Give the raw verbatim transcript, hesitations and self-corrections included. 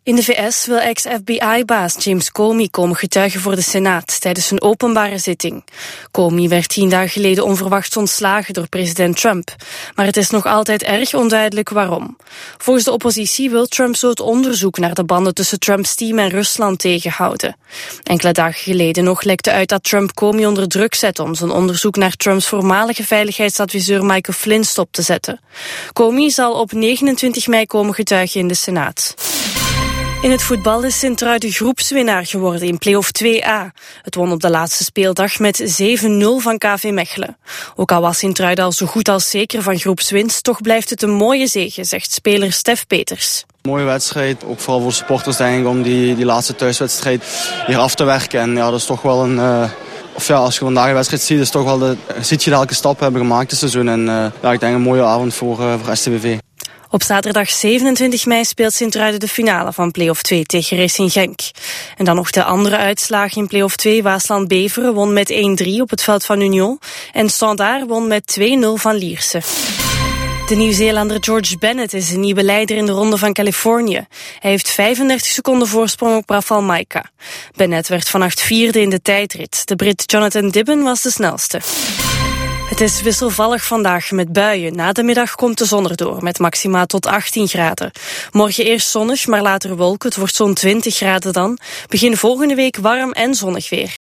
In de V S wil ex-F B I-baas James Comey komen getuigen voor de Senaat tijdens een openbare zitting. Comey werd tien dagen geleden onverwachts ontslagen door president Trump. Maar het is nog altijd erg onduidelijk waarom. Volgens de oppositie wil Trump zo het onderzoek naar de banden tussen Trumps team en Rusland tegenhouden. Enkele dagen geleden nog lekte uit dat Trump Comey onder druk zet om zijn onderzoek naar Trumps voormalige veiligheidsadviseur Michael Flynn stop te zetten. Comey zal op negenentwintig mei komen getuigen in de Senaat. In het voetbal is Sint-Truiden groepswinnaar geworden in play-off twee A. Het won op de laatste speeldag met zeven nul van K V Mechelen. Ook al was Sint-Truiden al zo goed als zeker van groepswinst, toch blijft het een mooie zege, zegt speler Stef Peters. Mooie wedstrijd, ook vooral voor supporters denk ik, om die, die laatste thuiswedstrijd hier af te werken. En ja, dat is toch wel een... Uh... Of ja, als je vandaag de wedstrijd ziet, is toch wel de, ziet je welke stap we hebben gemaakt dit seizoen. En uh, ja, ik denk een mooie avond voor, uh, voor S T B V. Op zaterdag zevenentwintig mei speelt Sint-Truiden de finale van play-off twee tegen Racing Genk. En dan nog de andere uitslagen in play-off twee. Waasland-Beveren won met één drie op het veld van Union. En Standaard won met twee nul van Lierse. De Nieuw-Zeelander George Bennett is de nieuwe leider in de Ronde van Californië. Hij heeft vijfendertig seconden voorsprong op Rafał Majka. Bennett werd vannacht vierde in de tijdrit. De Brit Jonathan Dibben was de snelste. Het is wisselvallig vandaag met buien. Na de middag komt de zon erdoor met maxima tot achttien graden. Morgen eerst zonnig, maar later wolken. Het wordt zo'n twintig graden dan. Begin volgende week warm en zonnig weer.